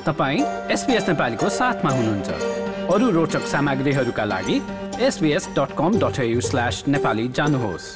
तपाईं SBS नेपालीको साथमा हुनुहुन्छ। अरू रोचक सामग्रीहरूका लागि sbs.com.au/nepali जानुहोस्।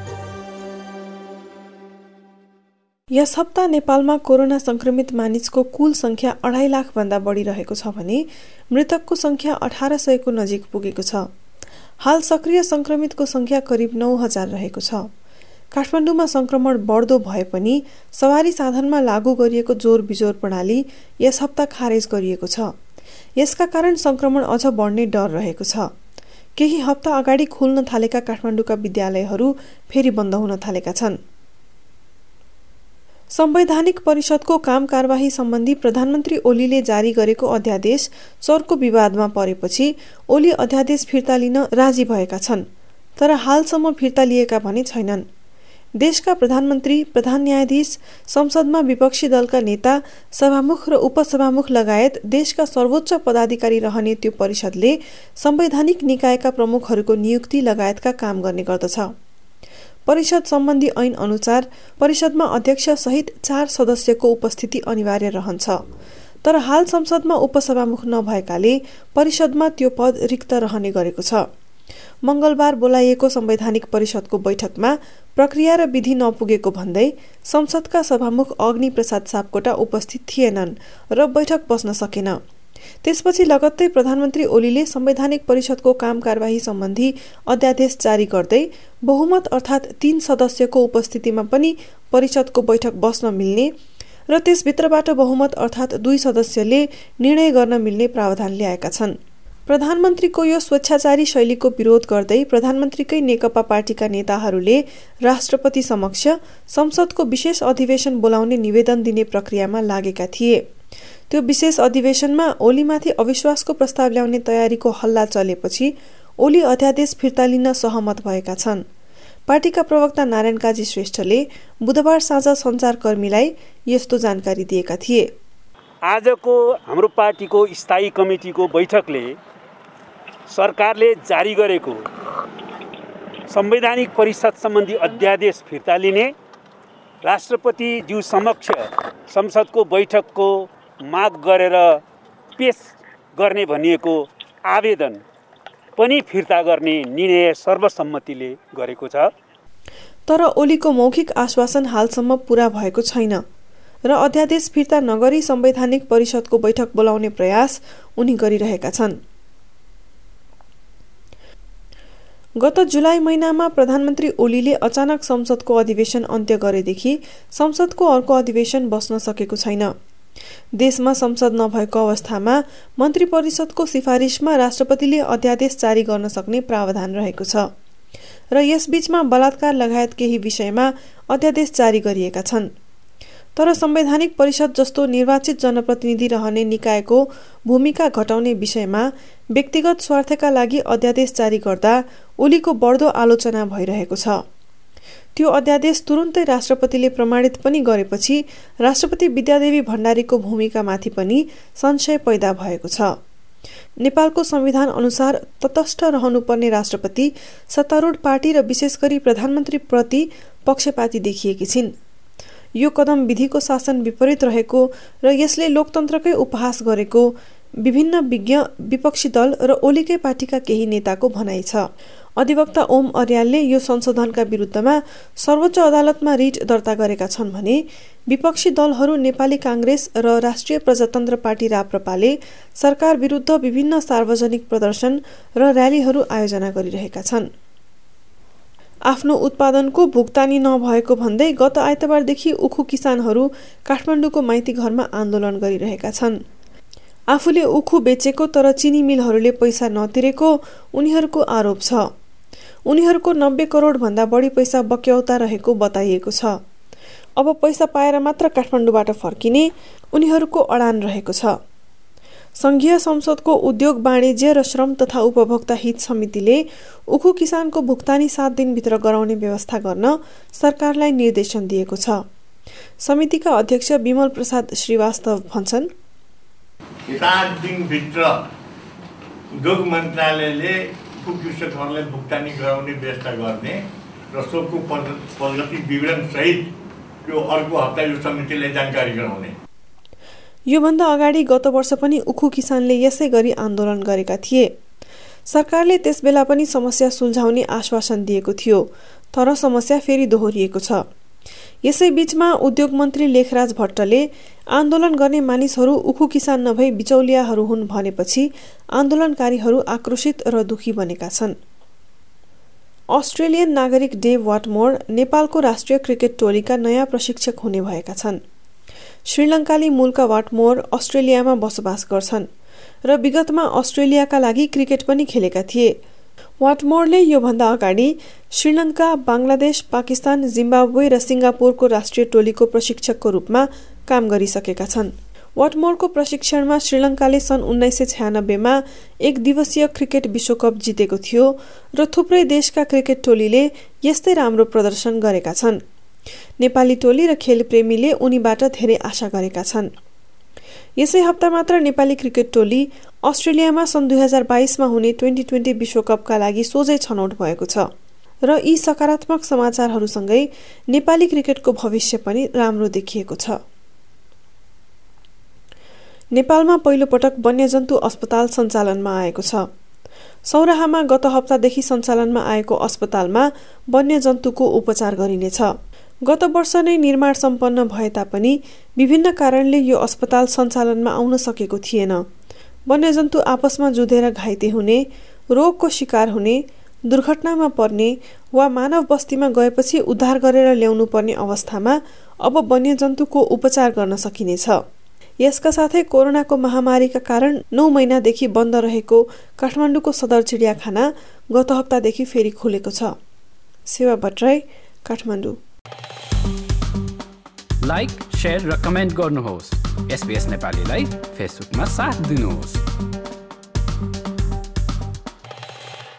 यस हप्ता नेपालमा कोरोना संक्रमित मानिसको कुल संख्या 2.5 लाख भन्दा बढी रहेको छ भने मृतकको संख्या 1800 को नजिक पुगेको छ। हाल सक्रिय संक्रमितको संख्या करिब 9000 रहेको छ। काठमाडौँमा संक्रमण बढ्दो भए पनि सवारी साधनमा लागू गरिएको जोर बिजोर प्रणाली यस हप्ता खारेज गरिएको छ। यसका कारण संक्रमण अझ बढ्ने डर रहेको छ। केही हप्ता अगाडि खुल्न थालेका काठमाडौँका विद्यालयहरू फेरि बन्द हुन थालेका छन्। संवैधानिक परिषदको काम कारबाही सम्बन्धी प्रधानमन्त्री ओलीले जारी गरेको अध्यादेश चर्को विवादमा परेपछि ओली अध्यादेश फिर्ता लिन राजी भएका छन्, तर हालसम्म फिर्ता लिएका भने छैनन्। देशका प्रधानमन्त्री, प्रधान न्यायाधीश, संसदमा विपक्षी दलका नेता, सभामुख र उपसभामुख लगायत देशका सर्वोच्च पदाधिकारी रहने त्यो परिषदले संवैधानिक निकायका प्रमुखहरूको नियुक्ति लगायतका काम गर्ने गर्दछ। परिषद सम्बन्धी ऐन अनुसार परिषदमा अध्यक्ष सहित 4 सदस्यको उपस्थिति अनिवार्य रहन्छ, तर हाल संसदमा उपसभामुख नभएकाले परिषदमा त्यो पद रिक्त रहने गरेको छ। मंगलबार बोलाइएको संवैधानिक परिषदको बैठकमा प्रक्रिया र विधि नपुगेको भन्दै संसदका सभामुख अग्नि प्रसाद सापकोटा उपस्थित थिएनन् र बैठक बस्न सकेन। त्यसपछि लगत्तै प्रधानमन्त्री ओलीले संवैधानिक परिषदको काम कारबाही सम्बन्धी अध्यादेश जारी गर्दै बहुमत अर्थात् 3 सदस्यको उपस्थितिमा पनि परिषदको बैठक बस्न मिल्ने र त्यसभित्रबाट बहुमत अर्थात् 2 सदस्यले निर्णय गर्न मिल्ने प्रावधान ल्याएका छन्। प्रधानमन्त्रीको यो स्वेच्छाचारी शैलीको विरोध गर्दै प्रधानमन्त्रीकै नेकपा पार्टीका नेताहरूले राष्ट्रपति समक्ष संसदको विशेष अधिवेशन बोलाउने निवेदन दिने प्रक्रियामा लागेका थिए। त्यो विशेष अधिवेशनमा ओलीमाथि अविश्वासको प्रस्ताव ल्याउने तयारीको हल्ला चलेपछि ओली अध्यादेश फिर्ता लिन सहमत भएका छन्। पार्टीका प्रवक्ता नारायण काजी श्रेष्ठले बुधबार साँझ सञ्चारकर्मीलाई यस्तो जानकारी दिएका थिए। आजको हाम्रो पार्टीको स्थायी कमिटीको बैठकले सरकारले जारी गरेको संवैधानिक परिषद सम्बन्धी अध्यादेश फिर्ता लिने, राष्ट्रपतिज्यू समक्ष संसदको बैठकको माग गरेर पेश गर्ने भनिएको आवेदन पनि फिर्ता गर्ने निर्णय सर्वसम्मतिले गरेको छ। तर ओलीको मौखिक आश्वासन हालसम्म पूरा भएको छैन र अध्यादेश फिर्ता नगरी संवैधानिक परिषदको बैठक बोलाउने प्रयास उनी गरिरहेका छन्। गत जुलाई महिनामा प्रधानमन्त्री ओलीले अचानक संसदको अधिवेशन अन्त्य गरेदेखि संसदको अर्को अधिवेशन बस्न सकेको छैन। देशमा संसद नभएको अवस्थामा मन्त्री परिषदको सिफारिसमा राष्ट्रपतिले अध्यादेश जारी गर्न सक्ने प्रावधान रहेको छ र यसबीचमा बलात्कार लगायत केही विषयमा अध्यादेश जारी गरिएका छन्। तर संवैधानिक परिषद जस्तो निर्वाचित जनप्रतिनिधि रहने निकायको भूमिका घटाउने विषयमा व्यक्तिगत स्वार्थका लागि अध्यादेश जारी गर्दा ओलीको बढ्दो आलोचना भइरहेको छ। त्यो अध्यादेश तुरुन्तै राष्ट्रपतिले प्रमाणित पनि गरेपछि राष्ट्रपति विद्यादेवी भण्डारीको भूमिकामाथि पनि संशय पैदा भएको छ। नेपालको संविधान अनुसार तटस्थ रहनुपर्ने राष्ट्रपति सत्तारूढ पार्टी र विशेष गरी प्रधानमन्त्री प्रति पक्षपाती देखिएकी छिन्। यो कदम विधिको शासन विपरीत रहेको र यसले लोकतन्त्रकै उपहास गरेको विभिन्न विज्ञ, विपक्षी दल र ओलीकै पार्टीका केही नेताको भनाइ छ। अधिवक्ता ओम अर्यालले यो संशोधनका विरुद्धमा सर्वोच्च अदालतमा रिट दर्ता गरेका छन् भने विपक्षी दलहरू नेपाली कांग्रेस र राष्ट्रिय प्रजातन्त्र पार्टी राप्रपाले सरकार विरुद्ध विभिन्न सार्वजनिक प्रदर्शन र र्यालीहरू आयोजना गरिरहेका छन्। आफ्नो उत्पादनको भुक्तानी नभएको भन्दै गत आइतबारदेखि उखु किसानहरू काठमाडौँको माइती घरमा आन्दोलन गरिरहेका छन्। आफूले उखु बेचेको तर चिनी मिलहरूले पैसा नतिरेको उनीहरूको आरोप छ। उनीहरूको 90 करोड भन्दा बढी पैसा बक्यौता रहेको बताइएको छ। अब पैसा पाएर मात्र काठमाडौँबाट फर्किने उनीहरूको अडान रहेको छ। संघीय संसदको उद्योग, वाणिज्य र श्रम तथा उपभोक्ता हित समितिले उखु किसानको भुक्तानी 7 दिनभित्र गराउने व्यवस्था गर्न सरकारलाई निर्देशन दिएको छ। समितिका अध्यक्ष विमल प्रसाद श्रीवास्तव भन्छन्, 7 दिनभित्र उद्योग मन्त्रालयले कृषकहरूलाई भुक्तानी गराउने व्यवस्था गर्ने र सोको प्रगति विवरण सहित यो अर्को हप्ता यो समितिलाई जानकारी गराउने। योभन्दा अगाडि गत वर्ष पनि उखु किसानले यसै गरी आन्दोलन गरेका थिए। सरकारले त्यसबेला पनि समस्या सुल्झाउने आश्वासन दिएको थियो, तर समस्या फेरि दोहोरिएको छ। यसै बीचमा उद्योग मन्त्री लेखराज भट्टले आन्दोलन गर्ने मानिसहरू उखु किसान नभई बिचौलियाहरू हुन् भनेपछि आन्दोलनकारीहरू आक्रोशित र दुखी बनेका छन्। अस्ट्रेलियन नागरिक डेभ वाटमोर नेपालको राष्ट्रिय क्रिकेट टोलीका नयाँ प्रशिक्षक हुने भएका छन्। श्रीलङ्काली मूलका वाटमोर अस्ट्रेलियामा बसोबास गर्छन् र विगतमा अस्ट्रेलियाका लागि क्रिकेट पनि खेलेका थिए। वाटमोरले योभन्दा अगाडि श्रीलङ्का, बांग्लादेश, पाकिस्तान, जिम्बाब्वे र सिङ्गापुरको राष्ट्रिय टोलीको प्रशिक्षकको रूपमा काम गरिसकेका छन्। वाटमोरको प्रशिक्षणमा श्रीलङ्काले सन् 1996मा एक दिवसीय क्रिकेट विश्वकप जितेको थियो र थुप्रै देशका क्रिकेट टोलीले यस्तै राम्रो प्रदर्शन गरेका छन्। नेपाली टोली र खेलप्रेमीले उनीबाट धेरै आशा गरेका छन्। यसै हप्ता मात्र नेपाली क्रिकेट टोली अस्ट्रेलियामा सन् 2022मा हुने 2020 विश्वकपका लागि सोझै छनौट भएको छ र यी सकारात्मक समाचारहरूसँगै नेपाली क्रिकेटको भविष्य पनि राम्रो देखिएको छ। नेपालमा पहिलो पटक वन्यजन्तु अस्पताल सञ्चालनमा आएको छ। सौराहामा गत हप्तादेखि सञ्चालनमा आएको अस्पतालमा वन्यजन्तुको उपचार गरिनेछ। गत वर्ष नै निर्माण सम्पन्न भए तापनि विभिन्न कारणले यो अस्पताल सञ्चालनमा आउन सकेको थिएन। वन्यजन्तु आपसमा जुधेर घाइते हुने, रोगको शिकार हुने, दुर्घटनामा पर्ने वा मानव बस्तीमा गएपछि उद्धार गरेर ल्याउनु पर्ने अवस्थामा अब वन्यजन्तुको उपचार गर्न सकिनेछ। यसका साथै कोरोनाको महामारीका कारण 9 महिनादेखि बन्द रहेको काठमाडौँको सदर चिडियाखाना गत हप्तादेखि फेरि खुलेको छ। सेवा भट्टराई, काठमाडौँ। लाइक, शेयर र कमेन्ट गर्नुहोस्। SBS नेपालीलाई फेसबुकमा साथ दिनुहोस्।